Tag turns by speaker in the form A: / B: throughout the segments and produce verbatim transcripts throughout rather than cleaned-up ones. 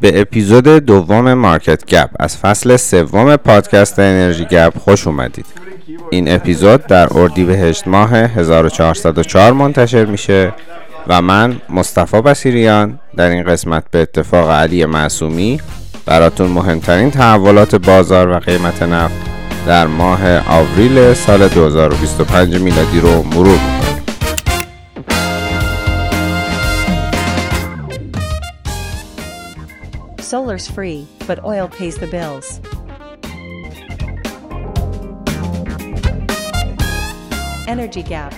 A: به اپیزود دوم مارکت گپ از فصل سوم پادکست انرژی گپ خوش اومدید. این اپیزود در اردیبهشت ماه هزار و چهارصد و چهار منتشر میشه و من مصطفی بصیریان در این قسمت به اتفاق علی معصومی براتون مهمترین تحولات بازار و قیمت نفت در ماه آوریل سال دو هزار و بیست و پنج میلادی رو مرور میکنیم.
B: Solar's free, but oil pays the bills. Energy Gap.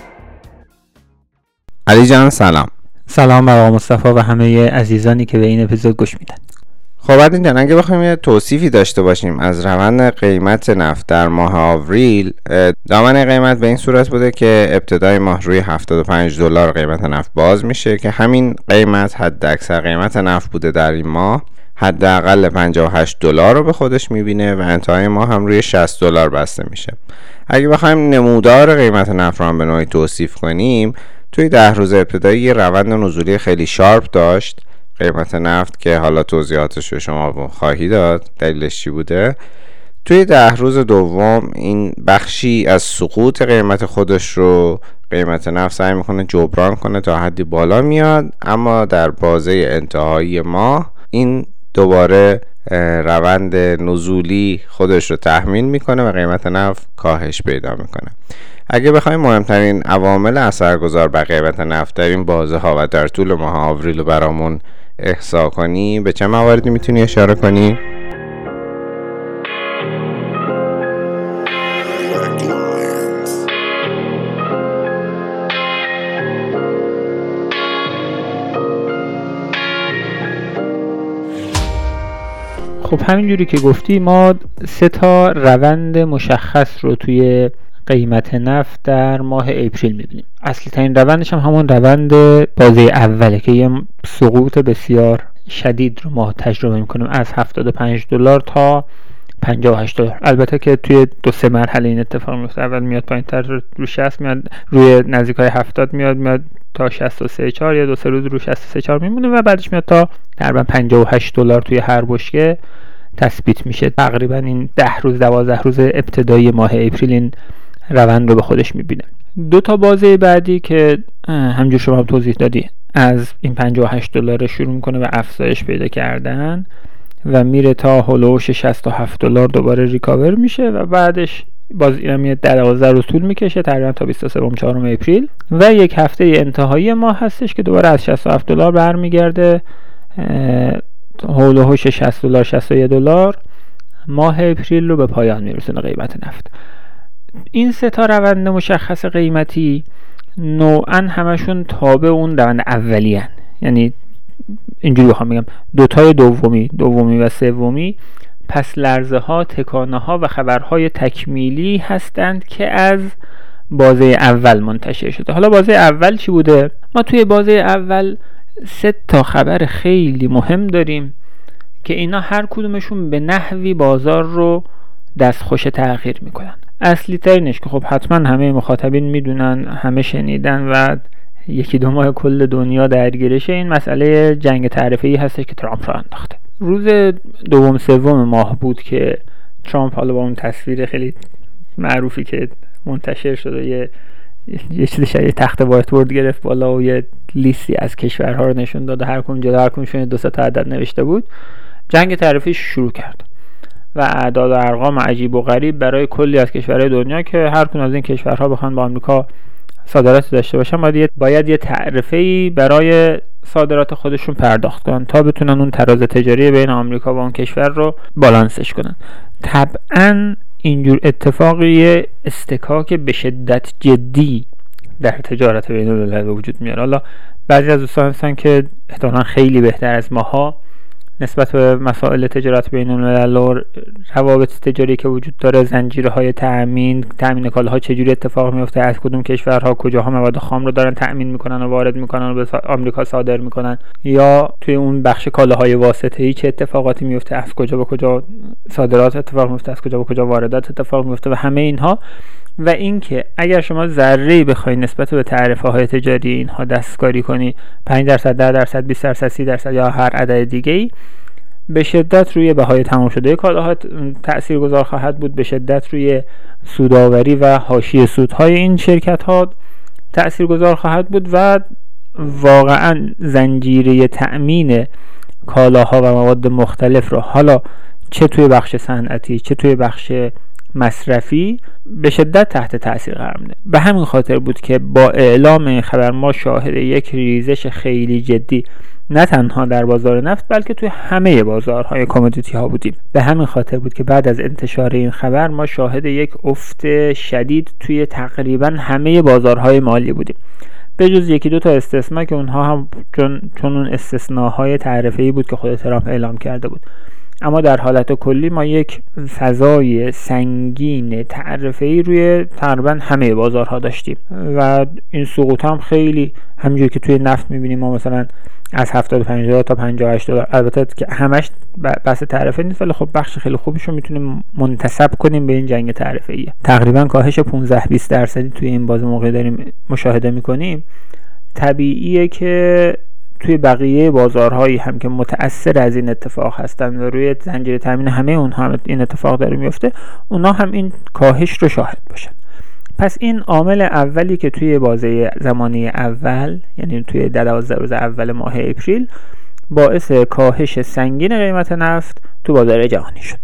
A: علی جان سلام.
C: سلام بر آقا مصطفی و همه عزیزانی که به این اپیزود گوش میدن.
A: خب علی جان، اگه بخوایم یه توصیفی داشته باشیم از روند قیمت نفت در ماه آوریل، دامنه قیمت به این صورت بوده که ابتدای ماه روی هفتاد و پنج دلار قیمت نفت باز میشه که همین قیمت حد اکثر قیمت نفت بوده در این ماه. حداقل پنجاه و هشت دلار رو به خودش میبینه و انتهای ماه هم روی شصت دلار بسته میشه. اگه بخوایم نمودار قیمت نفت رو هم به نوعی توصیف کنیم، توی ده روز ابتدایی یه روند نزولی خیلی شارپ داشت قیمت نفت که حالا توضیحاتش رو شما خواهی داد دلیلش چی بوده. توی ده روز دوم این بخشی از سقوط قیمت خودش رو قیمت نفت سعی میکنه جبران کنه تا حدی بالا میاد، اما در بازه انتهایی ماه این دوباره روند نزولی خودش رو تحمیل میکنه و قیمت نفت کاهش پیدا میکنه. اگه بخوایم مهمترین عوامل اثرگذار بر قیمت نفت در این بازه ها و در طول ماه آوریل رو برامون احصا کنی، به چه مواردی میتونی اشاره کنی؟
C: خب همینجوری که گفتی ما سه تا روند مشخص رو توی قیمت نفت در ماه اپریل میبینیم. اصلی ترین روندش هم همون روند بازه اوله که یه سقوط بسیار شدید رو ما تجربه میکنیم از هفتاد و پنج دلار تا پنجاه و هشت دلار. البته که توی دو سه مرحله این اتفاق میفته. اول میاد پایین‌تر روی شصت میاد، روی نزدیکای هفتاد میاد میاد تا شصت و سه چهار، یا دو سه روز روی شصت و سه چهار میمونه و بعدش میاد تا تقریبا پنجاه و هشت دلار توی هر بشکه تثبیت میشه. تقریبا این ده روز دوازده روز ابتدایی ماه اپریل این روند رو به خودش میبینه. دو تا بازه بعدی که همجور شما هم توضیح دادی از این پنجاه و هشت دلار شروع میکنه و افزایش پیدا کردن و میره تا هولوش شصت و هفت دلار دوباره ریکاور میشه و بعدش باز اینم یه دوازده روز طول میکشه تقریبا تا بیست و سه چهارم اپریل و یک هفته انتهایی ماه هستش که دوباره از شصت و هفت دلار برمیگرده هولوش شصت دلار شصت و یک دلار ماه اپریل رو به پایان میرسونه قیمت نفت. این سه تا روند مشخص قیمتی نوعاً همشون تابع اون روند اولی هن. یعنی اینجوری بخوام بگم دوتای دومی دومی و سومی پس لرزه ها، تکانه ها و خبرهای تکمیلی هستند که از بازه اول منتشر شده. حالا بازه اول چی بوده؟ ما توی بازه اول سه تا خبر خیلی مهم داریم که اینا هر کدومشون به نحوی بازار رو دستخوش تغییر میکنن. اصلی ترینش که خب حتما همه مخاطبین میدونن، همه شنیدن و یکی دو ماه کل دنیا درگیرشه، این مسئله جنگ تعرفه‌ای هستش که ترامپ را انداخته. روز دوم سوم ماه بود که ترامپ حالا با اون تصویر خیلی معروفی که منتشر شده یه یه چیزی شبیه تخت وایت بورد گرفت بالا و یه لیستی از کشورها رو نشون داد و هر کدوم جدا هر کدومشون دو سه تا عدد نوشته بود. جنگ تعرفه‌ای شروع کرد و اعداد و ارقام عجیب و غریب برای کلی از کشورهای دنیا که هر کدوم از این کشورها بخوان با آمریکا صادراتی داشته باشن باید باید یه تعرفه‌ای برای صادرات خودشون پرداخت کنن تا بتونن اون تراز تجاری بین آمریکا و اون کشور رو بالانسش کنن. طبعاً اینجور اتفاقی استکاک به شدت جدی در تجارت بین الملل به وجود میاره. حالا بعضی از دوستان هستن که احتمالاً خیلی بهتر از ماها نسبت به مسائل تجارت بین الملل و روابط تجاری که وجود داره، زنجیرهای تأمین، تأمین کالاها چجوری اتفاق میفته، از کدوم کشورها کجاها مواد خام رو دارن تأمین میکنن و وارد میکنن و به آمریکا صادر میکنن، یا توی اون بخش کالاهای واسطه‌ای چه اتفاقاتی میفته، از کجا به کجا صادرات اتفاق میفته، از کجا به کجا واردات اتفاق میفته و همه اینها. و اینکه اگر شما ذره‌ای بخواید نسبت به تعرفه‌های تجاری اینها دستکاری کنی، پنج درصد، ده درصد، بیست درصد، سی درصد یا هر عدد دیگه‌ای، به شدت روی بهای تمام شده کالاها تاثیرگذار خواهد بود، به شدت روی سودآوری و حاشیه سودهای این شرکت ها تاثیرگذار خواهد بود و واقعا زنجیره تأمین کالاها و مواد مختلف رو، حالا چه توی بخش صنعتی چه توی بخش مصرفی، به شدت تحت تاثیر قرار میده. به همین خاطر بود که با اعلام این خبر ما شاهد یک ریزش خیلی جدی نه تنها در بازار نفت بلکه توی همه بازارهای کامودیتی ها بودیم. به همین خاطر بود که بعد از انتشار این خبر ما شاهد یک افت شدید توی تقریبا همه بازارهای مالی بودیم، به جز یکی دو تا استثنا که اونها هم چون چون اون استثناهای تعرفه‌ای بود که خود ترامپ اعلام کرده بود. اما در حالت کلی ما یک فضای سنگین تعرفه‌ای روی تقریبا همه بازارها داشتیم و این سقوط هم خیلی همونجوری که توی نفت می‌بینیم ما مثلا از هفتاد و پنج دلار تا پنجاه و هشت دلار، البته که همش بحث تعرفه نیست ولی خب بخش خیلی خوبیش رو میتونیم منتسب کنیم به این جنگ تعرفه‌ای. تقریبا کاهش پانزده بیست درصدی توی این باز موقع داریم مشاهده می‌کنیم. طبیعیه که توی بقیه بازارهایی هم که متأثر از این اتفاق هستن و روی زنجیره تامین همه اونها هم این اتفاق داره میفته، اونا هم این کاهش رو شاهد باشن. پس این عامل اولی که توی بازه زمانی اول، یعنی توی دوازده روز اول ماه اپریل، باعث کاهش سنگین قیمت نفت تو بازار جهانی شد.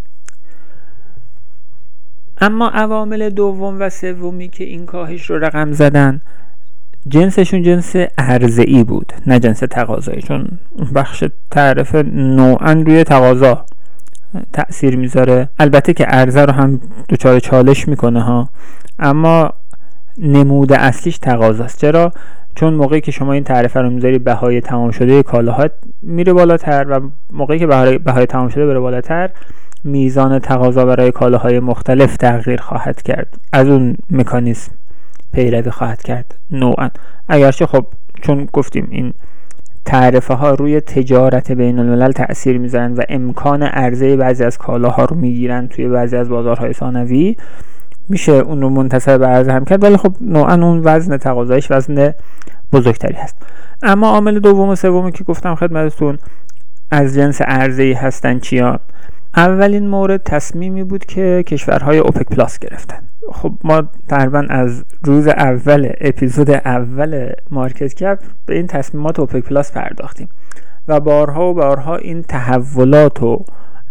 C: اما عوامل دوم و سومی که این کاهش رو رقم زدن، جنسشون جنس عرضه‌ای بود نه جنس تقاضایی، چون بخش تعرفه نوعاً روی تقاضا تأثیر میذاره. البته که عرضه رو هم دچار چالش میکنه ها، اما نمود اصلیش تقاضاست. چرا؟ چون موقعی که شما این تعرفه رو میذاری بهای تمام شده کالاها میره بالاتر و موقعی که بهای, بهای تمام شده بره بالاتر، میزان تقاضا برای کالاهای مختلف تغییر خواهد کرد، از اون مکانیزم پیروی خواهد کرد نوعا. اگرچه خب چون گفتیم این تعرفه ها روی تجارت بین الملل تأثیر میذارن و امکان عرضه بعضی از کالاها رو میگیرن توی بعضی از بازارهای ثانوی، میشه اون رو منتسب به عرضه هم کرد، ولی خب نوعا اون وزن تقاضایش وزن بزرگتری هست. اما عامل دوم و سومی که گفتم خدمتتون از جنس عرضه‌ای هستن چیان؟ اولین مورد تصمیمی بود که کشورهای اوپک پلاس گرفتن. خب ما تقریبا از روز اول اپیزود اول مارکت کپ به این تصمیمات اوپک پلاس پرداختیم و بارها و بارها این تحولات و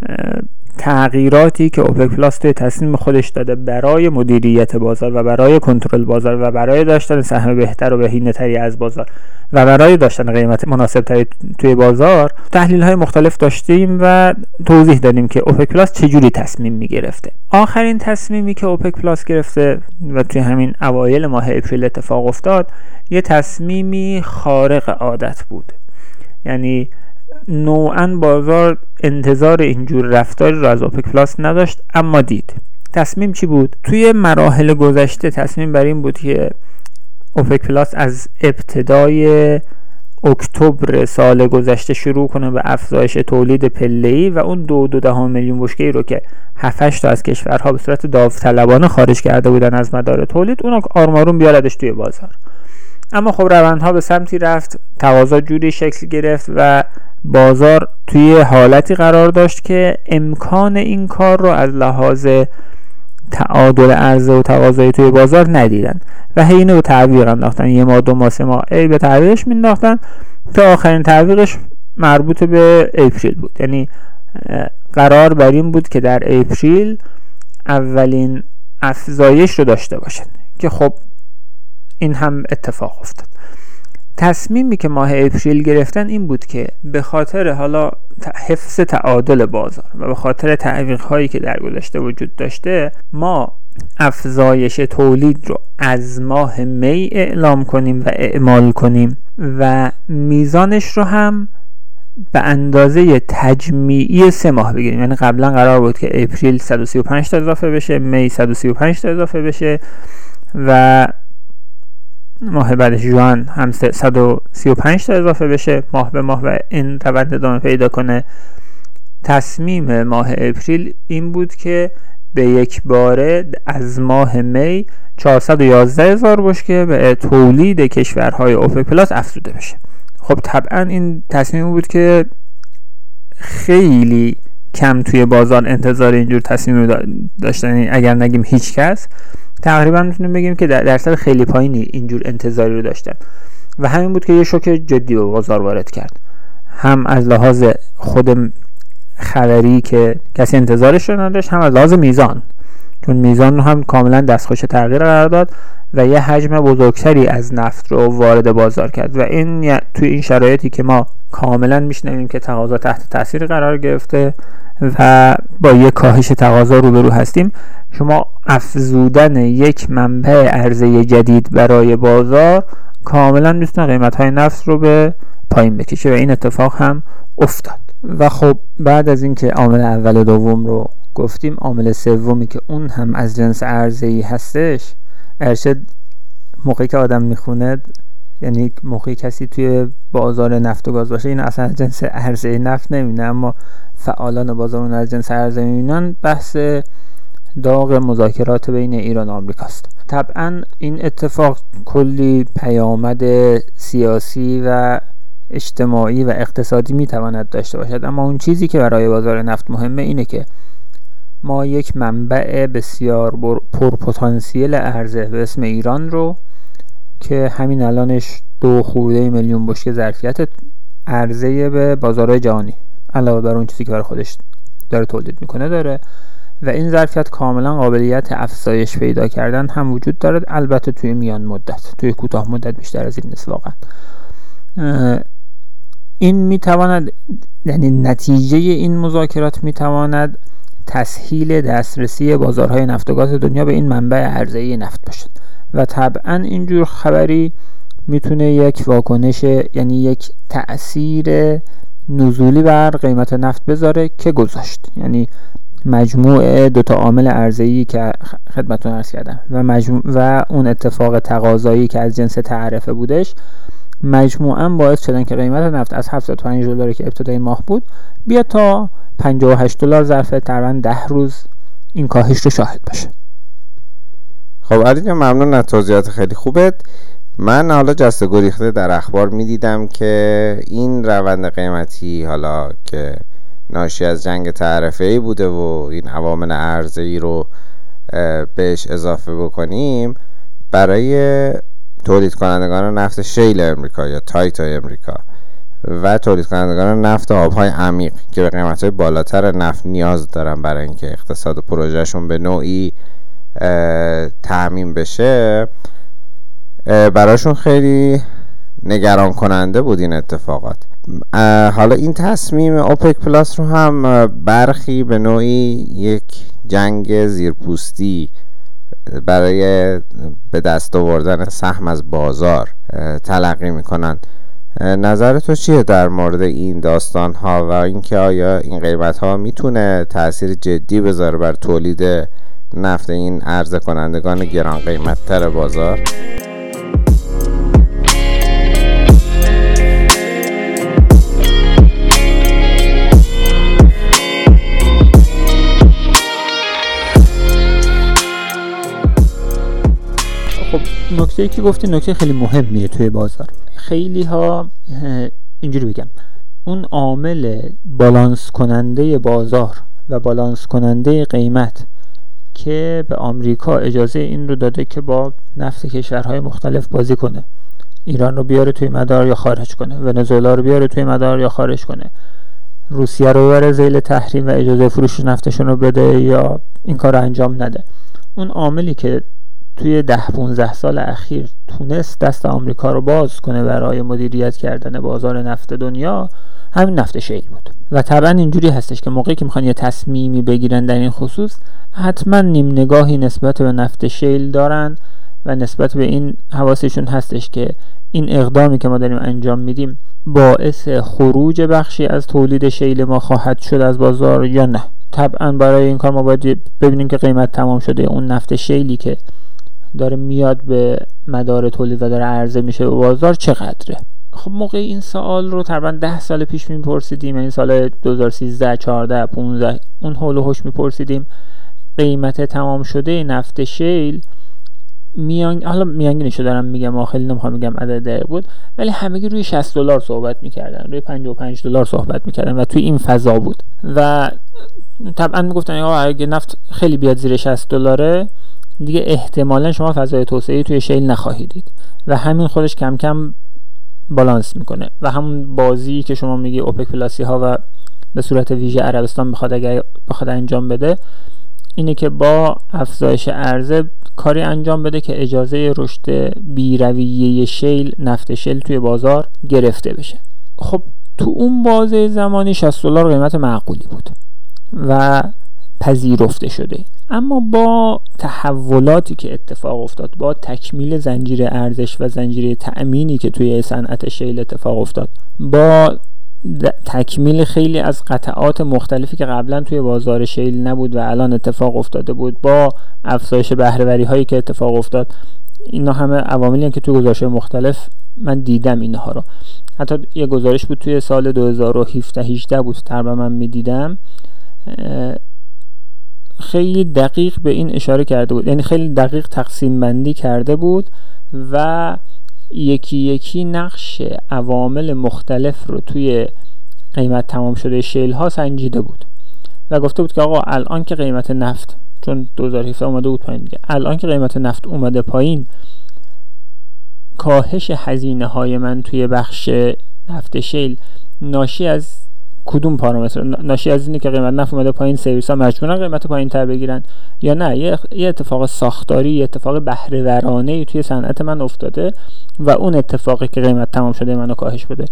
C: تغییراتی که اوپک پلاس توی تصمیم خودش داده برای مدیریت بازار و برای کنترل بازار و برای داشتن سهم بهتر و بهینه‌تری از بازار و برای داشتن قیمت مناسب‌تری توی بازار، تحلیل‌های مختلف داشتیم و توضیح دادیم که اوپک پلاس چجوری تصمیم می‌گرفته. آخرین تصمیمی که اوپک پلاس گرفته و توی همین اوایل ماه اپریل اتفاق افتاد، یه تصمیمی خارق عادت بود. یعنی نوعاً بازار انتظار اینجور رفتاری رو از اوپک پلاس نداشت، اما دید. تصمیم چی بود؟ توی مراحل گذشته تصمیم بر این بود که اوپک پلاس از ابتدای اکتبر سال گذشته شروع کنه به افزایش تولید پله‌ای و اون دو دو دهم میلیون بشکه‌ای رو که هفت هشت تا از کشورها به صورت داوطلبانه خارج کرده بودن از مدار تولید، اون رو آروم آروم بیاردش توی بازار. اما خب روندها به سمتی رفت، تقاضا جوری شکل گرفت و بازار توی حالتی قرار داشت که امکان این کار رو از لحاظ تعادل عرضه و تقاضایی توی بازار ندیدن و هی اینو به تعویق انداختن. یه ماه دو ماه سه ماه ای به تعویقش مینداختن تا آخرین تعویقش مربوط به اپریل بود. یعنی قرار بر این بود که در اپریل اولین افزایش رو داشته باشن که خب این هم اتفاق افتاد. تصمیمی که ماه اپریل گرفتن این بود که به خاطر حالا حفظ تعادل بازار و به خاطر تعویق‌هایی که در گذشته وجود داشته، ما افزایش تولید رو از ماه می اعلام کنیم و اعمال کنیم و میزانش رو هم به اندازه تجمیعی سه ماه بگیریم. یعنی قبلا قرار بود که اپریل صد و سی و پنج تا اضافه بشه، می صد و سی و پنج تا اضافه بشه و ماه بعدش ژوئن هم صد و سی و پنج تا اضافه بشه ماه به ماه و این روند ادامه پیدا کنه. تصمیم ماه اپریل این بود که به یک باره از ماه می چهارصد و یازده هزار بشکه به تولید کشورهای اوپک پلاس افزوده بشه. خب طبعا این تصمیم بود که خیلی کم توی بازار انتظار اینجور تصمیم رو داشتن، اگر نگیم هیچ کس، تقریبا میتونیم بگیم که در درصد خیلی پایینی اینجور انتظاری رو داشتن و همین بود که یه شوک جدی به بازار وارد کرد، هم از لحاظ خود خبری که کسی انتظارش رو نداشت، هم از لحاظ میزان، چون میزان رو هم کاملا دستخوش تغییر قرار داد و یه حجم بزرگتری از نفت رو وارد بازار کرد و این توی این شرایطی که ما کاملا میشنویم که تقاضا تحت تاثیر قرار گرفته و با یک کاهش تقاضا روبرو هستیم، شما افزودن یک منبع عرضه جدید برای بازار کاملا میتونه قیمت‌های نفت رو به پایین بکشه و این اتفاق هم افتاد. و خب بعد از اینکه عامل اول و دوم رو گفتیم، عامل سومی که اون هم از جنس عرضه‌ای هستش، ارشد موقعی که آدم میخونه، یعنی موقعی کسی توی بازار نفت و گاز باشه، این اصلا از جنس عرضه نفت نمیبینه، اما فعالان بازار اون از جنس عرضه میبینن، بحث داغ مذاکرات بین ایران و آمریکاست. طبعا این اتفاق کلی پیامد سیاسی و اجتماعی و اقتصادی میتواند داشته باشد، اما اون چیزی که برای بازار نفت مهمه اینه که ما یک منبع بسیار پرپتانسیل عرضه به اسم ایران رو که همین الانش دو خورده میلیون بشکه ظرفیت عرضه به بازارهای جهانی علاوه بر اون چیزی که برای خودش داره تولید میکنه داره و این ظرفیت کاملا قابلیت افزایش پیدا کردن هم وجود داره، البته توی میان مدت، توی کوتاه مدت بیشتر از این نیست واقعا. این میتواند، یعنی نتیجه این مذاکرات میتواند تسهیل دسترسی بازارهای نفت و گاز دنیا به این منبع عرضه‌ای نفت باشد و طبعا اینجور خبری میتونه یک واکنش، یعنی یک تأثیر نزولی بر قیمت نفت بذاره که گذاشت. یعنی مجموعه دوتا عامل عرضه‌ای که خدمتتون عرض کردم و مجموع و اون اتفاق تقاضایی که از جنس تعرفه بودش، مجموعاً باعث شدن که قیمت نفت از هفتاد و پنج دلاری که ابتدای ماه بود بیا تا پنجاه و هشت دلار ظرف تقریباً ده روز این کاهش رو شاهد باشه.
A: خب علی جان، ممنون از توضیحات خیلی خوبت. من حالا جسته گریخته در اخبار میدیدم که این روند قیمتی حالا که ناشی از جنگ تعرفه‌ای بوده و این عوامل عرضه‌ای رو بهش اضافه بکنیم، برای تولید کنندگان نفت شیل امریکا یا تایتا امریکا و تولید کنندگان نفت آبهای عمیق که به قیمت‌های بالاتر نفت نیاز دارن برای اینکه اقتصاد پروژهشون به نوعی تأمین بشه، براشون خیلی نگران کننده بود این اتفاقات. حالا این تصمیم اوپک پلاس رو هم برخی به نوعی یک جنگ زیرپوستی برای به دست آوردن سهم از بازار تلقی میکنن. نظر تو چیه در مورد این داستان ها و اینکه آیا این قیمت ها میتونه تأثیر جدی بذاره بر تولید نفت این عرضه کنندگان گران قیمت تر بازار؟
C: خب نکته‌ای که گفتی نکته خیلی مهمیه توی بازار. خیلی ها اینجوری بگم، اون عامل بالانس کننده بازار و بالانس کننده قیمت که به آمریکا اجازه این رو داده که با نفت کشورهای مختلف بازی کنه، ایران رو بیاره توی مدار یا خارج کنه، ونزوئلا رو بیاره توی مدار یا خارج کنه، روسیه رو ببره ذیل تحریم و اجازه فروش نفتشون رو بده یا این کار رو انجام نده. اون عاملی که توی ده پونزده سال اخیر تونست دست آمریکا رو باز کنه برای مدیریت کردن بازار نفت دنیا، همین نفت شیل بود. و طبعا اینجوری هستش که موقعی که میخوان یه تصمیمی بگیرن در این خصوص، حتما نیم نگاهی نسبت به نفت شیل دارن و نسبت به این حواسشون هستش که این اقدامی که ما داریم انجام میدیم باعث خروج بخشی از تولید شیل ما خواهد شد از بازار یا نه. طبعا برای این کار ما باید ببینیم که قیمت تمام شده اون نفت شیلی که داره میاد به مدار تولید و داره عرضه میشه به بازار چقدره. خب موقع این سوال رو تقریبا ده سال پیش میپرسیدیم، یعنی سال دو هزار و سیزده، چهارده، پانزده اون حول و حوش میپرسیدیم قیمت تمام شده نفت شیل میان حالا میانگینشو دارم میگم، ما خیلی نمیخوام میگم عدد دقیق بود، ولی همگی روی شصت دلار صحبت میکردن، روی پنجاه و پنج دلار صحبت میکردن و توی این فضا بود و طبعا میگفتن آقا اگه نفت خیلی بیاد زیر شصت دلاره دیگه احتمالاً شما فضای توسعه‌ای توی شیل نخواهید دید و همین خودش کم کم بالانس میکنه و همون بازی که شما میگی اوپک پلاسی ها و به صورت ویژه عربستان بخواد اگه بخواد انجام بده اینه که با افزایش عرضه کاری انجام بده که اجازه رشد بی‌رویه شیل، نفت شیل توی بازار گرفته بشه. خب تو اون بازه زمانی شصت دلار قیمت معقولی بود و پذیرفته شده، اما با تحولاتی که اتفاق افتاد، با تکمیل زنجیره ارزش و زنجیره تأمینی که توی صنعت شیل اتفاق افتاد، با تکمیل خیلی از قطعات مختلفی که قبلا توی بازار شیل نبود و الان اتفاق افتاده بود، با افزایش بهره‌وری هایی که اتفاق افتاد، اینا همه عواملی که توی گزارش‌های مختلف من دیدم اینها رو. حتی یه گزارش بود توی سال دو هزار و هفده هجده بود تقریبا من میدیدم، خیلی دقیق به این اشاره کرده بود، یعنی خیلی دقیق تقسیم بندی کرده بود و یکی یکی نقش عوامل مختلف رو توی قیمت تمام شده شیل ها سنجیده بود و گفته بود که آقا الان که قیمت نفت، چون دو هزار و هفده اومده بود پایین دیگه، الان که قیمت نفت اومده پایین، کاهش هزینه های من توی بخش نفت شیل ناشی از کدوم پارامتر؟ ناشی از اینه که قیمت نفت اومده پایین، سرویس ها مجبورن قیمت پایین تر بگیرن، یا نه یه اتفاق ساختاری، یه اتفاق بهره ورانه‌ای توی صنعت من افتاده و اون اتفاقی که قیمت تمام شده منو کاهش بده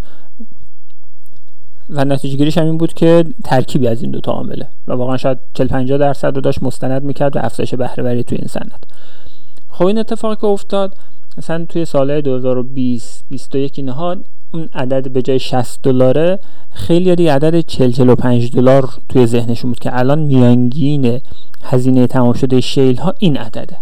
C: و نتیجه گیریش هم این بود که ترکیبی از این دو تا عامله و واقعا شاید چهل پنجاه درصد رو داشت مستند میکرد به افزایش بهره وری توی این صنعت. خب این اتفاقی که افتاد مثلا توی سالهای دو هزار و بیست بیست و یک اینها، اون عدد به جای شصت دلاره خیلی دیگه عدد چهل چهل و پنج دلار توی ذهنشون بود که الان میانگین هزینه تمام شده شیل ها این عدده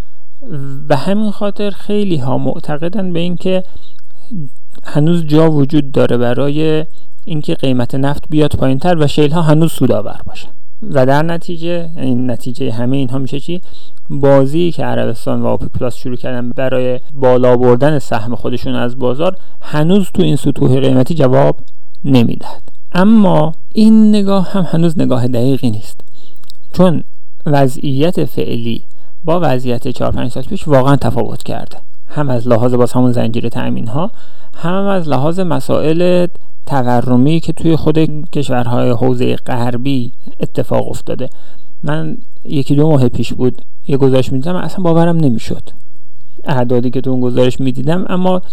C: و همین خاطر خیلی ها معتقدن به این که هنوز جا وجود داره برای اینکه قیمت نفت بیاد پایینتر و شیل ها هنوز سودآور باشن و در نتیجه، یعنی نتیجه همه اینها میشه چی؟ بازی که عربستان و اوپک پلاس شروع کردن برای بالا بردن سهم خودشون از بازار هنوز تو این سطوح قیمتی جواب نمیدهد. اما این نگاه هم هنوز نگاه دقیقی نیست، چون وضعیت فعلی با وضعیت چهار پنج سال پیش واقعا تفاوت کرده، هم از لحاظ باز همون زنجیره تأمین ها، هم از لحاظ مسائل تورمی که توی خود کشورهای حوزه غربی اتفاق افتاده. من یکی دو ماه پیش بود یه گزارش میدیدم، اصلا باورم نمیشد اعدادی که تو اون گزارش میدیدم، اما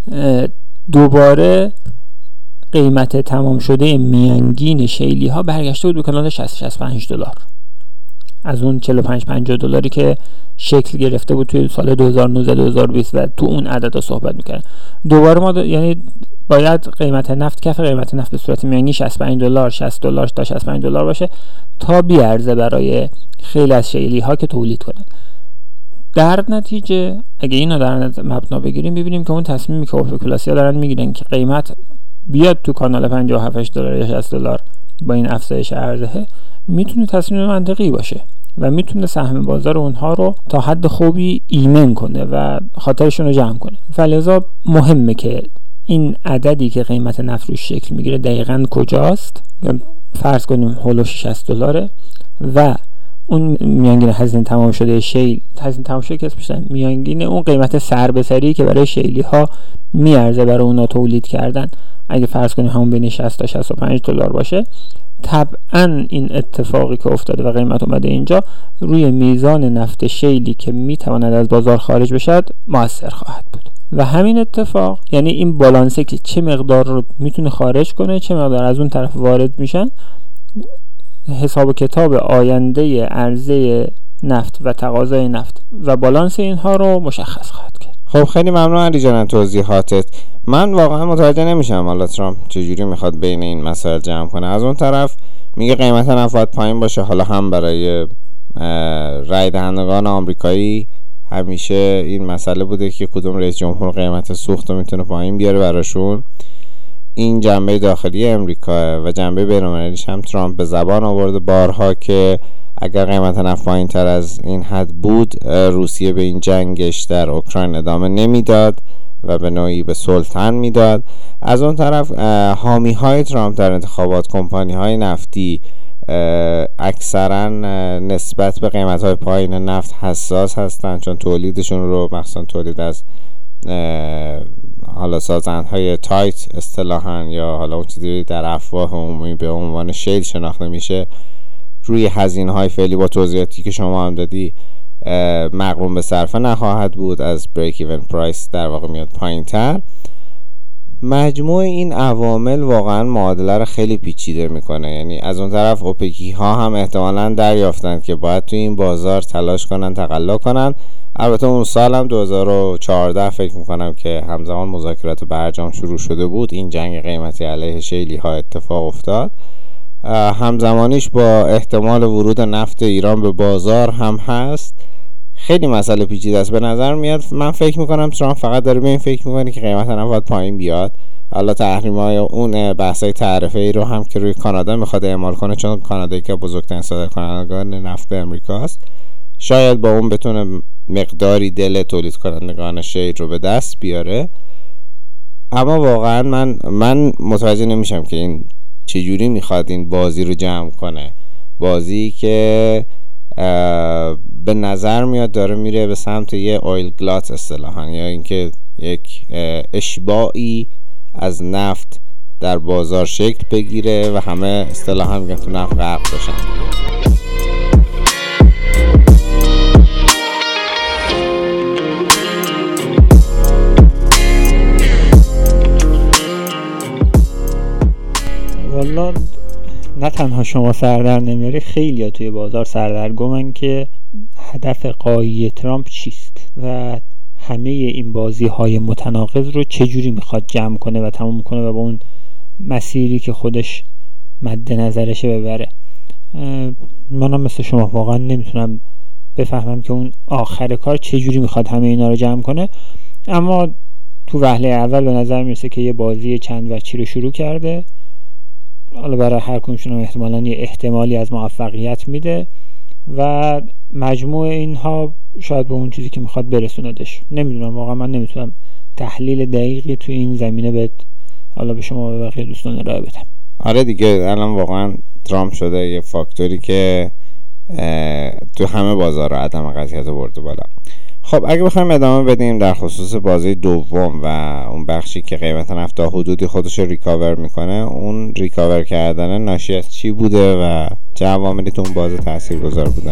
C: دوباره قیمت تمام شده میانگین شیلی ها برگشته بود به کانال شصت شصت و پنج دلار از اون چهل و پنج پنجاه دلاری که شکل گرفته بود توی سال دو هزار و نوزده دو هزار و بیست و تو اون عددا صحبت می‌کردن. دوباره ما د... یعنی باید قیمت نفت کف قیمت نفت به صورت میانگین شصت و پنج دلار شصت دلار تا شصت و پنج دلار باشه تا بیارزه برای خیلی از شیلی ها که تولید کنن. در نتیجه اگه اینو در مبنا بگیریم ببینیم که اون تصمیمی که اوپک پلاسیا دارن میگیرن که قیمت بیاد تو کانال پنجاه و هفت دلار یا شصت دلار با این افزایش عرضه میتونه تصمیم منطقی باشه و میتونه سهم بازار اونها رو تا حد خوبی ایمن کنه و خاطرشون رو جمع کنه. فلذا مهمه که این عددی که قیمت نفت روش شکل میگیره دقیقاً کجاست، فرض کنیم هولوش شصت دلاره و اون میانگین هزینه تمام شده شیل، هزینه تمام شده که اسمش میانگین اون قیمت سر به سری که برای شیلی ها میارزه برای اونا تولید کردن، اگه فرض کنیم همون بین شصت تا شصت و پنج دلار باشه، طبعا این اتفاقی که افتاده و قیمت اومده اینجا روی میزان نفت شیلی که میتواند از بازار خارج بشد مؤثر خواهد بود و همین اتفاق یعنی این بالانسه که چه مقدار رو میتونه خارج کنه چه مقدار از اون طرف وارد میشن، حساب و کتاب آینده عرضه نفت و تقاضای نفت و بالانس اینها رو مشخص خواهد کرد.
A: خب خیلی ممنون علی جان توضیحاتت. من واقعا متوجه نمیشم حالا ترامپ چجوری میخواد بین این مسائل جمع کنه. از اون طرف میگه قیمت نفت پایین باشه، حالا هم برای رای دهندگان آمریکایی همیشه این مسئله بوده که کدوم رئیس جمهور قیمت سوخت رو میتونه پایین بیاره براشون. این جنبه داخلی امریکا و جنبه بین‌المللیش هم ترامپ به زبان آورده بارها که اگر قیمت نفت پایین تر از این حد بود روسیه به این جنگش در اوکراین ادامه نمیداد و به نوعی به صلح تن میداد. از اون طرف حامی های ترامپ در انتخابات، کمپانی های نفتی اکثرا نسبت به قیمت های پایین نفت حساس هستند، چون تولیدشون رو مخصوصا تولید از حالا سازندهای تایت اصطلاحاً یا حالا اون چیزی در افواه عمومی به عنوان شیل شناخته میشه، روی هزینه های فعلی با توضیحاتی که شما هم دادی مقرون به صرفه نخواهد بود، از بریک ایون پرایس در واقع میاد پایین تر. مجموع این عوامل واقعا معادله رو خیلی پیچیده میکنه. یعنی از اون طرف اوپکی ها هم احتمالاً دریافتند که باید تو این بازار تلاش کنن تقلا کنن. البته اون سال هم دو هزار و چهارده فکر میکنم که همزمان مذاکرات برجام شروع شده بود، این جنگ قیمتی علیه شیلی ها اتفاق افتاد. همزمانیش با احتمال ورود نفت ایران به بازار هم هست. خیلی مسئله پیچیده است. به نظر میاد من فکر میکنم ترامپ فقط داره به این فکر میکنه که قیمت نفت باید پایین بیاد. حالا تحریم‌های اون بحث‌های تعرفه ای رو هم که روی کانادا میخواد اعمال کنه، چون کانادا که بزرگترین صادرکنندگان نفت به امریکاست، شاید با اون بتونه مقداری دل تولید کنندگان شیل رو به دست بیاره. اما واقعا من من متوجه نمیشم که این چجوری میخواد این بازی رو جمع کنه، بازی که به نظر میاد داره میره به سمت یه اویل گلات اصطلاحاً، یا اینکه یک اشباعی از نفت در بازار شکل بگیره و همه اصطلاحاً میگن تو نفت غرق بشن.
C: والا نه تنها شما سردر نمیاری، خیلی ها توی بازار سردرگمن که هدف غایی ترامپ چیست و همه این بازی های متناقض رو چجوری میخواد جمع کنه و تموم کنه و با اون مسیری که خودش مد نظرشه ببره. منم مثل شما واقعا نمیتونم بفهمم که اون آخر کار چجوری میخواد همه اینا رو جمع کنه، اما تو وهله اول به نظر میرسه که یه بازی چند وجهی رو شروع کرده. حالا برای هر کدومشون احتمالاً یه احتمالی از موفقیت میده و مجموع اینها شاید به اون چیزی که میخواد برسوندش. نمیدونم واقعا، من نمیتونم تحلیل دقیقی تو این زمینه به حالا به شما و بقیه دوستان ارائه بدم.
A: آره دیگه، الان واقعا ترامپ شده یه فاکتوری که تو همه بازار عدم قطعیت برده بالا. خب اگه بخوایم ادامه بدیم در خصوص بازی دوم و اون بخشی که قیمت نفت تا حدودی خودش رو ریکاور میکنه، اون ریکاور کردن ناشی از چی بوده و چه عواملی تو اون بازی تاثیرگذار بودن؟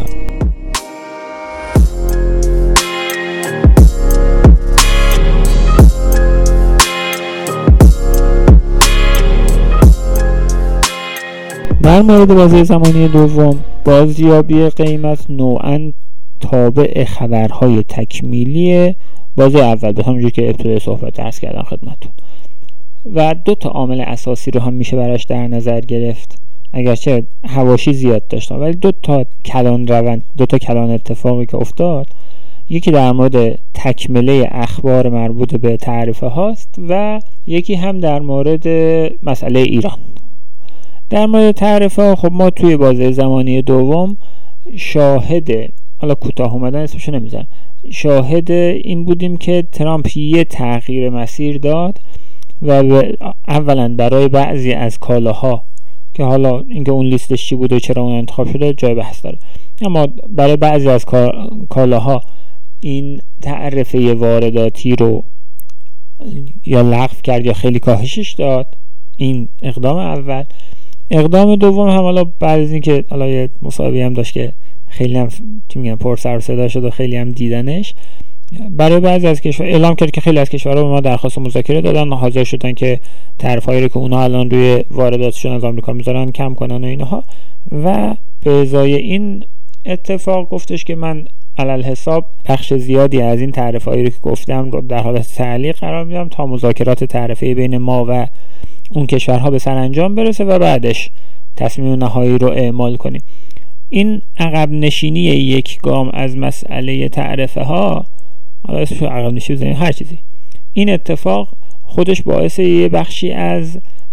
C: در مورد بازی زمانی دوم، بازیابی قیمت نوعاً تابع خبرهای تکمیلی بازی اول به همونجور که ابتدای صحبت عرض کردم خدمتتون، و دو تا عامل اساسی رو هم میشه براش در نظر گرفت، اگرچه حواشی زیاد داشتم ولی دو تا کلان روند دو تا کلان اتفاقی که افتاد، یکی در مورد تکمله اخبار مربوط به تعرفه هاست و یکی هم در مورد مسئله ایران. در مورد تعرفه ها، خب ما توی بازی زمانی دوم شاهد، حالا کوتاه اومدن اسمشو نمیزنم، شاهد این بودیم که ترامپ یه تغییر مسیر داد و اولا برای بعضی از کالاها که حالا اینکه اون لیستش چی بوده و چرا اون انتخاب شده جای بحث داره، اما برای بعضی از کالاها این تعرفه وارداتی رو یا لغو کرد یا خیلی کاهشش داد. این اقدام اول. اقدام دوم هم حالا بعد از اینکه حالا یه مسابقه هم داشت که خیلی هم چی میگن پر سر و صدا شد و خیلی هم دیدنش، برای بعضی از کشور اعلام کرد که خیلی از کشورها به ما درخواست مذاکره دادن، حاضر شدن که تعرفه‌هایی رو که اونها الان روی وارداتشون از آمریکا میذارن کم کنن و اینها، و به ازای این اتفاق گفتش که من علل حساب بخش زیادی از این تعرفه‌هایی رو که گفتم رو در حالت تعلیق قرار میدم تا مذاکرات تعرفه‌ای بین ما و اون کشورها به سرانجام برسه و بعدش تصمیم نهایی رو اعمال کنیم. این عقب نشینی یک گام از مسئله تعرفه ها، حالا اسمش عقب نشینی بزنیم هر چیزی، این اتفاق خودش باعث یه بخشی از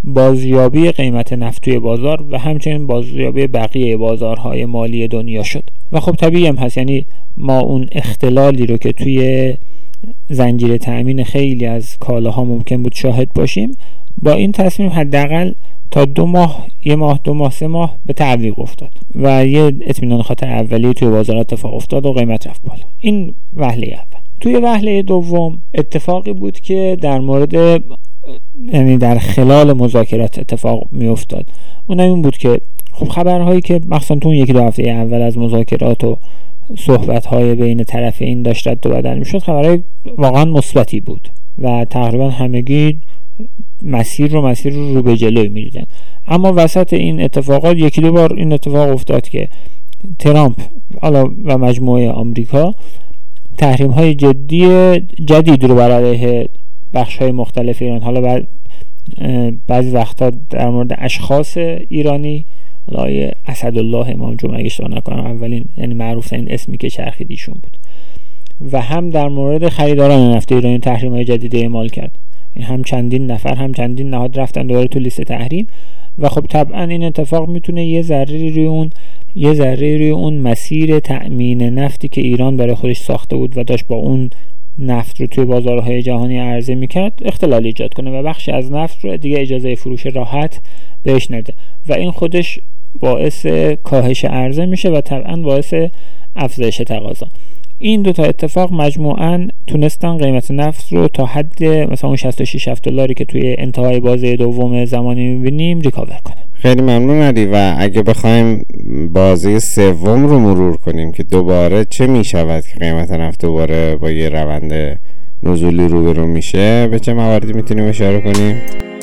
C: بازیابی قیمت نفت توی بازار و همچنین بازیابی بقیه بازارهای مالی دنیا شد. و خب طبیعی هم هست، یعنی ما اون اختلالی رو که توی زنجیره تأمین خیلی از کالاها ممکن بود شاهد باشیم، با این تصمیم حداقل تا دو ماه یه ماه دو ماه سه ماه به تعویق افتاد و یه اطمینان خاطر اولیه توی بازار اتفاق افتاد و قیمت رفت بالا. این وهله اول. توی وهله دوم اتفاقی بود که در مورد یعنی در خلال مذاکرات اتفاق می افتاد. اون این بود که خب خبرهایی که مخصوصا تو یکی دو هفته اول از مذاکرات و صحبت‌های بین طرفین داشت رد و بدل می‌شد، خبرهای واقعا مثبتی بود و تقریبا همگی مسیر رو مسیر رو, رو به جلوی می‌دیدن. اما وسط این اتفاقات یکی دو بار این اتفاق افتاد که ترامپ و مجموعه آمریکا تحریم‌های جدی جدید رو بر علیه بخش‌های مختلف ایران، حالا بعد بعضی وقتا در مورد اشخاص ایرانی، حالا اسدالله امام جمعه اگه اشتباه نکنم اولین یعنی معروف این اسمی که چرخید ایشون بود، و هم در مورد خریداران نفت ایرانی تحریم‌های جدید اعمال کرد. این هم چندین نفر هم چندین نهاد رفتن دوباره تو لیست تحریم و خب طبعا این اتفاق میتونه یه ذره روی اون یه ذره روی اون مسیر تأمین نفتی که ایران برای خودش ساخته بود و داشت با اون نفت رو توی بازارهای جهانی عرضه میکرد اختلال ایجاد کنه و بخشی از نفت رو دیگه اجازه فروش راحت بهش نده و این خودش باعث کاهش عرضه میشه و طبعا باعث افزایش تقاضا. این دو تا اتفاق مجموعاً تونستن قیمت نفت رو تا حد مثلا اون شصت و شش هفت دلاری که توی انتهای بازه دوم زمانی میبینیم ریکاور کنه.
A: خیلی ممنون علی. و اگه بخوایم بازه سوم رو مرور کنیم که دوباره چه میشود که قیمت نفت دوباره با یه روند نزولی روبرو میشه، به چه مواردی میتونیم اشاره کنیم؟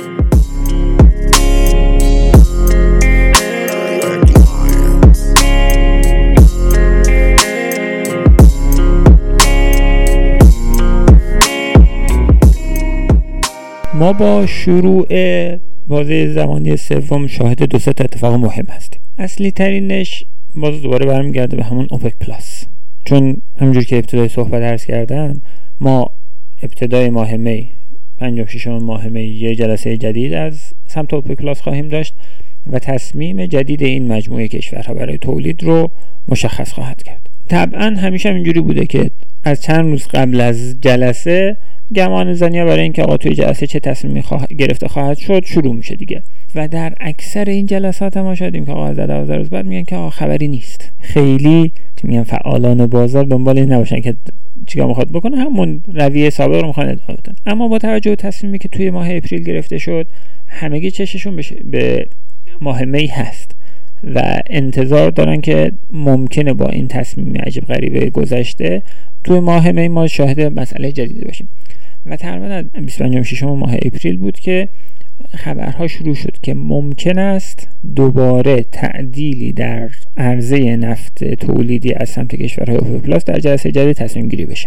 C: ما با شروع بازه زمانی سوم شاهد دو سه اتفاق مهم هستیم. اصلی ترینش باز دوباره برمیگرده به همون اوپک پلاس، چون همونجور که ابتدای صحبت عرض کردم ما ابتدای ماه می پنجم ششم ماه می یه جلسه جدید از سمت اوپک پلاس خواهیم داشت و تصمیم جدید این مجموعه کشورها برای تولید رو مشخص خواهد کرد. طبعا همیشه اینجوری بوده که از چند روز قبل از جلسه گمان زنی‌ها برای اینکه آقا توی جلسه چه تصمیمی خواه... گرفته خواهد شد شروع میشه دیگه و در اکثر این جلسات ما شدیم که آقا از دوازده روز بعد میگن که آقا خبری نیست. خیلی میگن فعالان بازار دنبال این نباشن که چیکار میخواد بکنه، همون رویه سابق رو میخوان ادامه بدن. اما با توجه به تصمیمی که توی ماه اپریل گرفته شد همگی چششون بشه به ماه می هست و انتظار دارن که ممکنه با این تصمیم عجیب غریبه گذشته توی ماه می ما شاهد مسئله جدیدی باشیم. و تقریبا بیست و پنجم ششم ماه اپریل بود که خبرها شروع شد که ممکن است دوباره تعدیلی در عرضه نفت تولیدی از سمت کشورهای اوپک پلاس در جلسه جدید تصمیم گیری بشه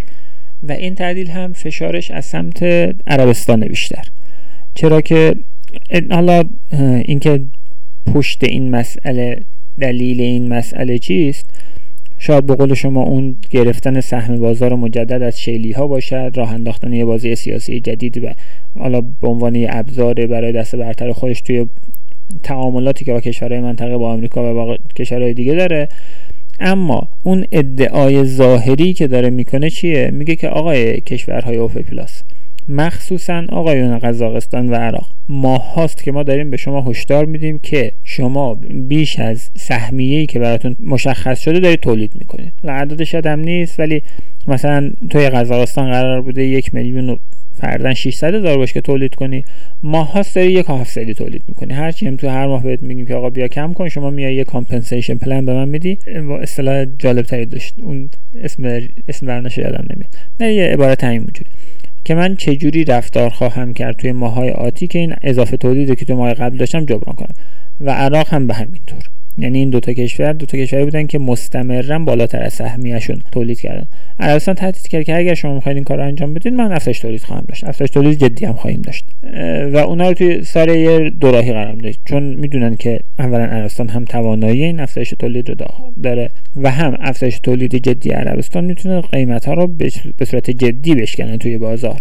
C: و این تعدیل هم فشارش از سمت عربستان بیشتر. چرا که حالا اینکه پشت این مسئله دلیل این مسئله چیست، شاید به قول شما اون گرفتن سهم بازار مجدد از شیلی ها باشد، راه انداختن یه بازی سیاسی جدید و حالا به عنوان یه ابزار برای دست برتر خودش توی تعاملاتی که با کشورهای منطقه با آمریکا و با کشورهای دیگه داره. اما اون ادعای ظاهری که داره میکنه چیه؟ میگه که آقای کشورهای اوپک پلاس، مخصوصا آقایون قزاقستان و عراق، ماه هاست که ما داریم به شما هشدار میدیم که شما بیش از سهمیه‌ای که براتون مشخص شده دارید تولید میکنید. عددش یادم نیست ولی مثلا توی قزاقستان قرار بوده یک میلیون فرداً ششصد هزار باشه که تولید کنی، ماه هاست داری یک و هفتصد تولید میکنی. هرچی هم تو هر ماه بهت میگیم که آقا بیا کم کن، شما میای یه کامپنسیشن پلن به من میدی. اصطلاح جالب تری داشت، اون اسم اسم برنامه‌اش یادم نمیاد، نه یه عبارت همینجوری که من چجوری رفتار خواهم کرد توی ماهای آتی که این اضافه تولیدی که تو ماه قبل داشتم جبران کنم. و عراق هم به همین طور. یعنی این دو تا کشور دو تا کشوری بودن که مستمرا بالاتر از سهمیه‌شون تولید کردن. عربستان تهدید کرد که اگر شما می‌خواید این کارو انجام بدید من افزایش تولید خواهم داشت، افزایش تولید جدی هم خواهیم داشت و اونا رو توی سر یه دوراهی قرار میده، چون میدونن که اولا عربستان هم توانایی این افزایش تولید رو داره و هم افزایش تولید جدی عربستان میتونه قیمت‌ها رو به صورت جدی بشکنه توی بازار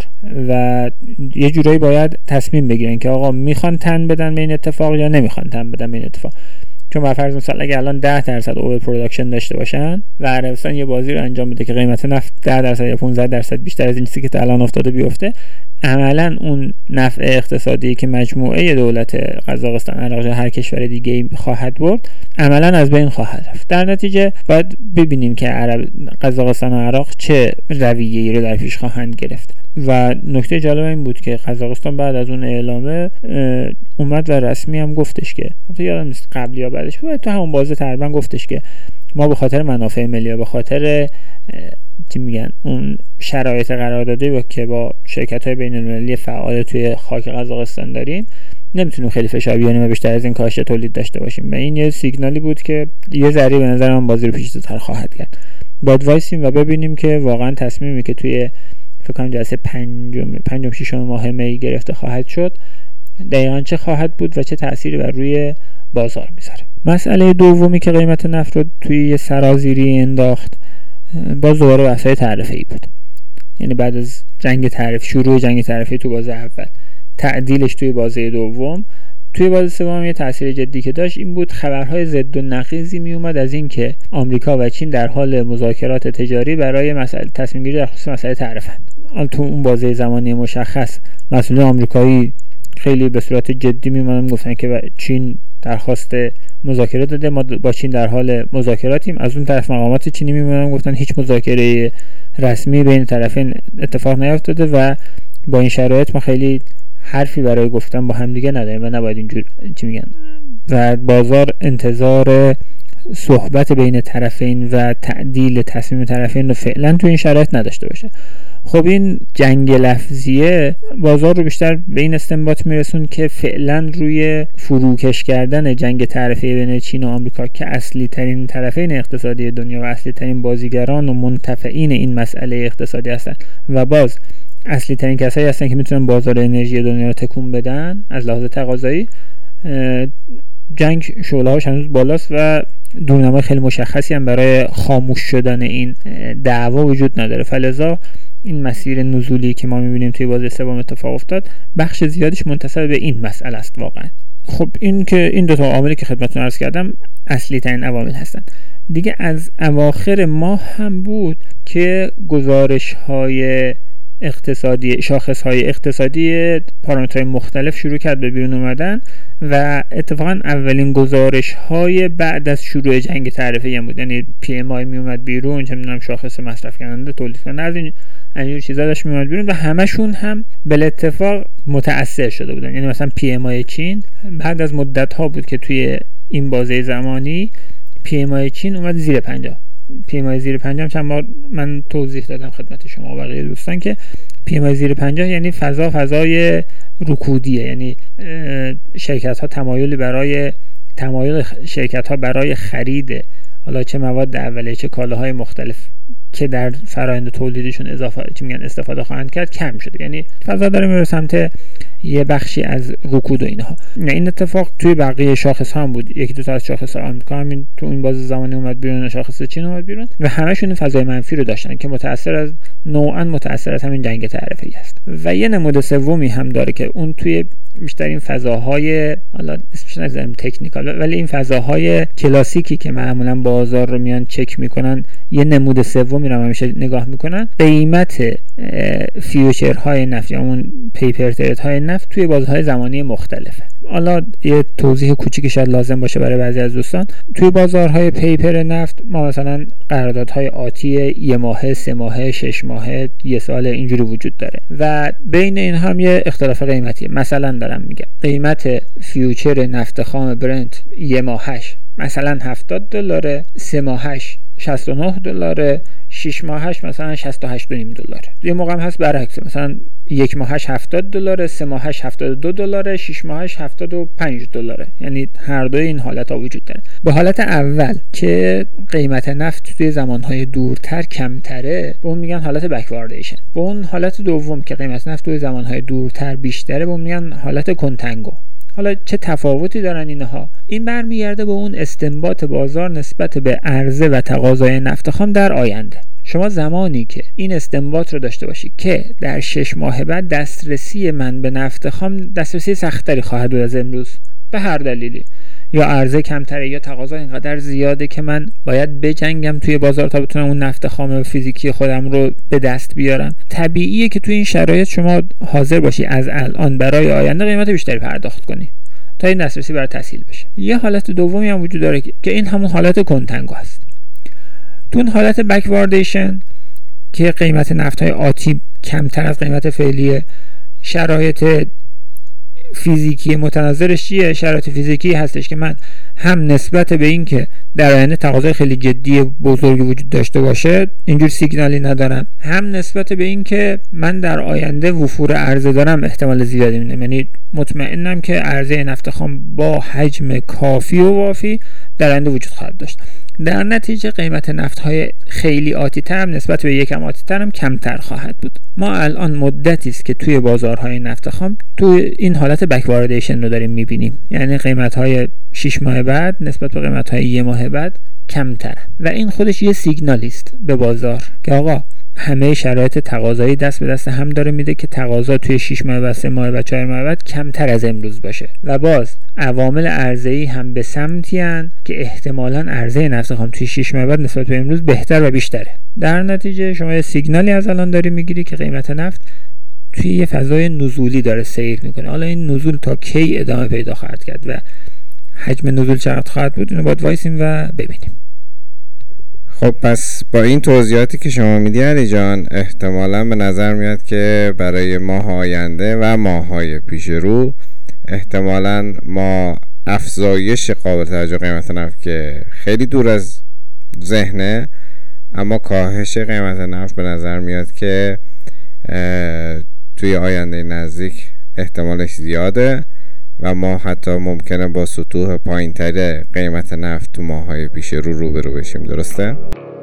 C: و یه جورایی باید تصمیم بگیرن که آقا میخوان تن بدن به این اتفاق یا نمیخوان تن بدن به این اتفاق. چون بر فرض مثال اگه الان ده درصد اوور پروداکشن داشته باشن و عربستان یه بازی رو انجام بده که قیمت نفت ده درصد یا پانزده درصد بیشتر از این چیزی که تا الان افتاده بیفته، عملاً اون نفع اقتصادی که مجموعه دولت قزاقستان، عراق یا هر کشور دیگه خواهد برد عملاً از بین خواهد رفت. در نتیجه باید ببینیم که عرب قزاقستان و عراق چه رویه‌ای رو در پیش خواهند گرفت. و نکته جالب این بود که قزاقستان بعد از اون اعلامه اومد و رسمی هم گفتش که البته یادم نیست قبل یا بعدش بود، تو همون بازه تقریبا گفتش که ما به خاطر منافع ملی، به خاطر چی میگن اون شرایط قراردادی که با شرکت‌های بین‌المللی فعال توی خاک قزاقستان داریم نمیتونیم خیلی فشار بیاریم و بیشتر از این کاهش تولید داشته باشیم و این یه سیگنالی بود که یه ذره به نظر من بازی رو پیچیده‌تر خواهد کرد. باید وایسیم و ببینیم که واقعا تصمیمی که توی فکر کنم جلسه پنجم پنجم ششم ماه می گرفته خواهد شد دقیقاً چه خواهد بود و چه تأثیری بر روی بازار میذاره. مسئله دومی که قیمت نفت رو توی یه سرازیری انداخت باز دوباره بحث‌های تعرفه‌ای بود. یعنی بعد از جنگ تعرفه، شروع جنگ تعرفه تو بازه اول، تعدیلش توی بازه دوم، توی بازه سوم یه تأثیر جدی که داشت این بود خبرهای ضد و نقیضی می اومد از این که آمریکا و چین در حال مذاکرات تجاری برای مسئله تصمیم گیری در خصوص مسئله تعرفه. تو اون بازه زمانی مشخص مسئولین آمریکایی خیلی به صورت جدی می اومدن گفتن که چین درخواست مذاکره داده، ما با چین در حال مذاکراتیم. از اون طرف مقامات چینی می اومدن گفتن هیچ مذاکره رسمی بین طرفین اتفاق نیفتاده و با این شرایط ما خیلی حرفی برای گفتن با هم دیگه نداریم و نباید اینجور چی میگن و بازار انتظار صحبت بین طرفین و تعدیل تصمیم طرفین رو فعلا تو این شرایط نداشته باشه. خب این جنگ لفظیه بازار رو بیشتر به این استنباط میرسون که فعلا روی فروکش کردن جنگ طرفه بین چین و آمریکا که اصلی ترین طرفین اقتصادی دنیا و اصلی ترین بازیگران و منتفعین این مسئله اقتصادی هستن و باز اصلی ترین کسایی هستن که میتونن بازار انرژی دنیا رو تکون بدن از لحاظ تقاضایی، جنگ شعله‌هاش هنوز بالاست و دورنمای خیلی مشخصی هم برای خاموش شدن این دعوا وجود نداره. فلذا این مسیر نزولی که ما میبینیم توی بازه سوم اتفاق افتاد بخش زیادش منتسب به این مسئله است واقعا. خب این که این دو تا عاملی که خدمتتون عرض کردم اصلی ترین عوامل هستن. دیگه از اواخر ماه هم بود که گزارش های اقتصادی، شاخص های اقتصادی پارامترهای مختلف شروع کرد به بیرون اومدن و اتفاقا اولین گزارش های بعد از شروع جنگ تعرفه‌ای بود. یعنی پی ام آی می اومد بیرون، چه میدونم شاخص مصرف کننده، تولید کننده، از این اینجور چیزا داشت می اومد بیرون و همشون هم بل اتفاق متاثر شده بودن. یعنی مثلا پی ام آی چین بعد از مدت ها بود که توی این بازه زمانی پی ام آی چین اومد زیر پنجاه. پی ام آی زیر پنجاه چند بار من توضیح دادم خدمت شما و بقیه دوستان که پی ام آی زیر پنجاه یعنی فضا فضای رکودیه، یعنی شرکت ها تمایلی برای تمایل شرکت ها برای خرید حالا چه مواد اولیه چه کالاهای مختلف که در فرآیند تولیدشون اضافه چی میگن استفاده خواهند کرد کم شده. یعنی فضا داره میره سمت یه بخشی از رکود و اینها. این اتفاق توی بقیه شاخص ها هم بود. یکی دو تا از شاخص ها آمریکا همین تو این بازه زمانی اومد بیرون، شاخص چین اومد بیرون و همشون فضای منفی رو داشتن که متأثر از نوعاً متأثر از همین جنگ تعرفه‌ای است. و یه نمود سومی هم داره که اون توی بیشتر این فضاهای حالا اسمش نذارم تکنیکال ولی این فضاهای کلاسیکی که معمولا بازار رو میان چک میکنن، یه نمود سومی رو همیشه نگاه میکنن، قیمت فیوچرهای نفت یا اون پیپر ترید های نفت توی بازارهای زمانی مختلفه. حالا یه توضیح کوچیکی شاید لازم باشه برای بعضی از دوستان. توی بازارهای پیپر نفت ما مثلا قراردادهای آتی یه ماهه، سه ماهه، شش ماهه، یه سال اینجوری وجود داره و بین این هم یه اختلاف قیمتی. مثلا دارم میگم قیمت فیوچر نفت خام برنت یه ماهش مثلا هفتاد دلاره، سه ماهش شصت و نه دلاره، شش ماهش مثلا شصت و هشت و نیم دلاره. یه موقع هم هست برعکس، مثلا یک ماهش هفتاد دلاره، سه ماهش هفتاد و دو دلاره، شش ماهش هفتاد و پنج دلاره. یعنی هر دوی این حالت ها وجود داره. به حالت اول که قیمت نفت توی زمانهای دورتر کمتره به اون میگن حالت بکواردیشن. به اون حالت دوم که قیمت نفت توی زمانهای دورتر بیشتره به اون میگن حالت کنتانگو. حالا چه تفاوتی دارن اینها؟ این برمیگرده به اون استنباط بازار نسبت به عرضه و تقاضای نفت خام در آینده. شما زمانی که این استنباط رو داشته باشی که در شش ماه بعد دسترسی من به نفت خام دسترسی سختری خواهد بود از امروز به هر دلیلی، یا عرضه کمتره یا تقاضا اینقدر زیاده که من باید بجنگم توی بازار تا بتونم اون نفت خام فیزیکی خودم رو به دست بیارم، طبیعیه که توی این شرایط شما حاضر باشی از الان برای آینده قیمت بیشتری پرداخت کنی تا این دسترسی برای تسهیل بشه. یه حالت دومی هم وجود داره که این همون حالت کنتانگو است. تو اون حالت بکواردیشن که قیمت نفت‌های آتی کمتر از قیمت فعلیه، شرایط فیزیکی متناظرش چیه؟ شرایط فیزیکی هستش که من هم نسبت به این که در آینده تقاضای خیلی جدی بزرگی وجود داشته باشه اینجور سیگنالی ندارم، هم نسبت به این که من در آینده وفور عرضه دارم احتمال زیادی میدم. یعنی مطمئنم که عرضه نفت خام با حجم کافی و وافی در آینده وجود خواهد داشت. در نتیجه قیمت نفت‌های خیلی آتی‌تر هم نسبت به یکم آتی‌تر هم کمتر خواهد بود. ما الان مدتی است که توی بازارهای نفت خام توی این حالت بکواردیشن رو داریم می‌بینیم. یعنی قیمت‌های شش ماه بعد نسبت به قیمت‌های یک ماه بعد کمتر و این خودش یه سیگنالی است به بازار که آقا همه شرایط تقاضایی دست به دست هم داره میده که تقاضا توی شش ماه و سه ماه و چهار ماه بعد کمتر از امروز باشه و باز عوامل عرضه‌ای هم به سمتی ان که احتمالاً عرضه نفت خام توی شش ماه بعد نسبت به امروز بهتر و بیشتره. در نتیجه شما یه سیگنالی از الان داری میگیری که قیمت نفت توی یه فضای نزولی داره سیر میکنه. حالا این نزول تا کی ادامه پیدا خواهد کرد و حجم نزول چقدر خواهد بود اینو باید وایسیم و ببینیم.
A: خب پس با این توضیحاتی که شما میدی علی جان احتمالاً به نظر میاد که برای ماه آینده و ماه‌های پیش رو احتمالاً ما افزایش قابل توجه قیمت نفت که خیلی دور از ذهنه، اما کاهش قیمت نفت به نظر میاد که توی آینده نزدیک احتمالش زیاده و ما حتی ممکنه با سطوح پایین‌تر قیمت نفت تو ماه‌های پیش رو روبرو بشیم. درسته؟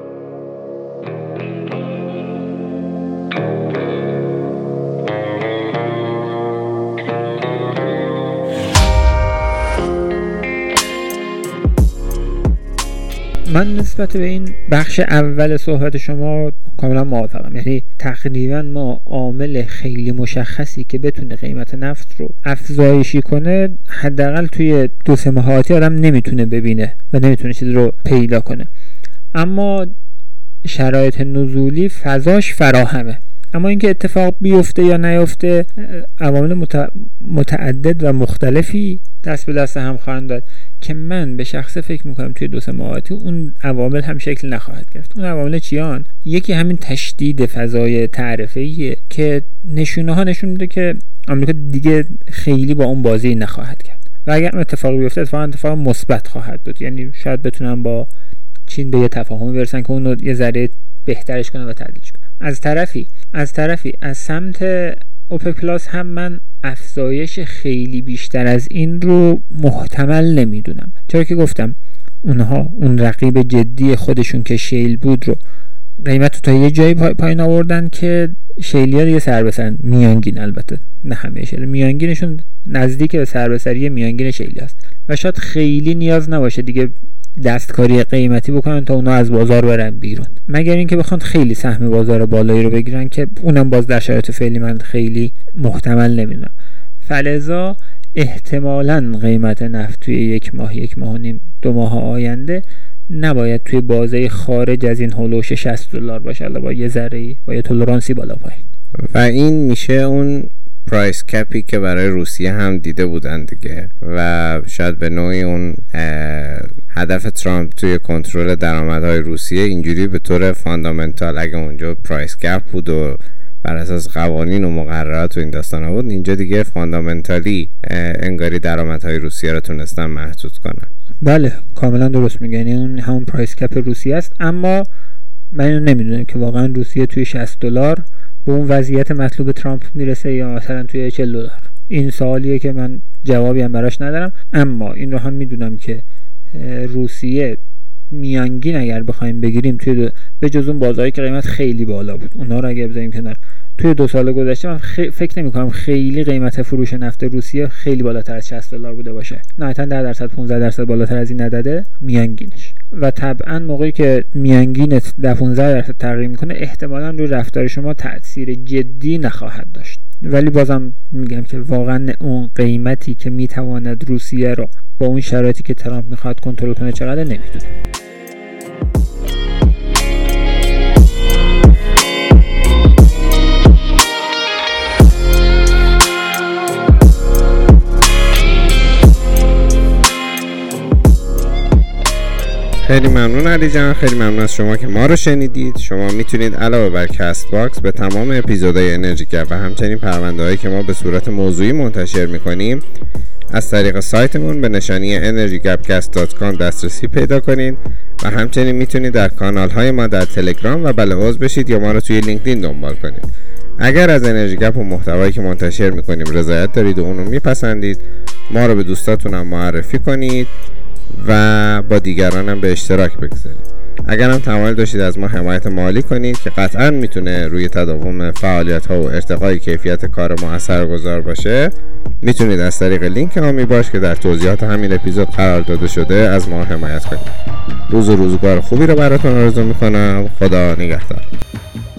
C: من نسبت به این بخش اول صحبت شما کاملا موافقم. یعنی تقریبا ما عامل خیلی مشخصی که بتونه قیمت نفت رو افزایشی کنه حداقل توی دو سه ماه آتی آدم نمیتونه ببینه و نمیتونه چیزی رو پیدا کنه، اما شرایط نزولی فضاش فراهمه. اما اینکه اتفاق بیفته یا نیفته عوامل مت... متعدد و مختلفی دست به دست هم خواهند داد که من به شخصه فکر میکنم توی دو سه ماه آتی اون عوامل هم شکل نخواهد گرفت. اون عوامل چیان؟ یکی همین تشدید فضای تعرفه‌ایه که نشونه ها نشون میده که آمریکا دیگه خیلی با اون بازی نخواهد کرد و اگر اتفاقی بیفته اتفاقا اتفاق مثبت خواهد بود. یعنی شاید بتونن با چین به یه تفاهمی برسن که اون رو یه ذره بهترش کنه و تعدیلش کنه. از طرفی از طرفی از سمت اوپک پلاس هم من افزایش خیلی بیشتر از این رو محتمل نمیدونم، چرا که گفتم اونها اون رقیب جدی خودشون که شیل بود رو قیمت رو تا یه جایی پایین آوردن که شیلی‌ها دیگه سر به سر میانگین، البته نه همه شیل میانگینشون نزدیک به سر به سری میانگین شیلی است و شاید خیلی نیاز نباشه دیگه دستکاری قیمتی بکنن تا اونا از بازار برن بیرون، مگر اینکه بخوان خیلی سهم بازار بالایی رو بگیرن که اونم باز در شرایط فعلی من خیلی محتمل نمیدونم. فلذا احتمالاً قیمت نفت توی یک ماه یک ماه و نیم دو ماه آینده نباید توی بازه خارج از این هولوش شصت دلار باشه، البته با یه ذره با یه تولرانسی بالا پایین.
A: و این میشه اون پرایس کپی که برای روسیه هم دیده بودن دیگه و شاید به نوعی اون هدف ترامپ توی کنترل درآمدهای روسیه اینجوری به طور فاندامنتال اگه اونجا پرایس کپ بود و بر اساس قوانین و مقررات و این داستانا بود، اینجا دیگه فاندامنتالی انگاری درآمدهای روسیه رو تونستن محدود کنن.
C: بله کاملا درست میگن، اون همون پرایس کپ روسیه است، اما من اینو نمیدونم که واقعا روسیه توی شصت دلار به اون وضعیت مطلوب ترامپ میرسه یا مثلا توی چهل دلار. این سوالیه که من جوابی هم براش ندارم. اما این رو هم میدونم که روسیه میانگین اگر بخوایم بگیریم توی به جز اون بازاری که قیمت خیلی بالا بود، اونا رو اگه بذاریم کنار، توی دو سال گذشته من خ... فکر نمی کنم خیلی قیمت فروش نفت روسیه خیلی بالاتر از شصت دلار بوده باشه. نهایتاً ده درصد پانزده درصد بالاتر از این نداده میانگینش. و طبعا موقعی که میانگینت ده پانزده درصد تغییر میکنه احتمالاً روی رفتار شما تأثیر جدی نخواهد داشت. ولی بازم میگم که واقعا اون قیمتی که میتواند روسیه رو با اون شرایطی که ترامپ میخواد کنترل کنه چقدر نمیدونم.
A: خیلی ممنون علی جان، خیلی ممنون از شما که ما رو شنیدید. شما میتونید علاوه بر کست باکس به تمام اپیزودهای انرژی گپ و همچنین پرونده هایی که ما به صورت موضوعی منتشر میکنیم از طریق سایتمون به نشانی انرژی گپ کست دات کام دسترسی پیدا کنید و همچنین میتونید در کانال های ما در تلگرام و بله عضو بشید یا ما رو توی لینکدین دنبال کنید. اگر از انرژی گپ و محتوایی که منتشر میکنیم رضایت دارید و اونو میپسندید، ما رو به دوستاتون هم معرفی کنید و با دیگران هم به اشتراک بگذارید. اگر هم تمایل داشتید از ما حمایت مالی کنید که قطعا میتونه روی تداوم فعالیت ها و ارتقای کیفیت کار ما اثرگذار باشه، میتونید از طریق لینک هامی باش که در توضیحات همین اپیزود قرار داده شده از ما حمایت کنید. روز و روزگار خوبی رو براتون آرزو میکنم. خدا نگهدار.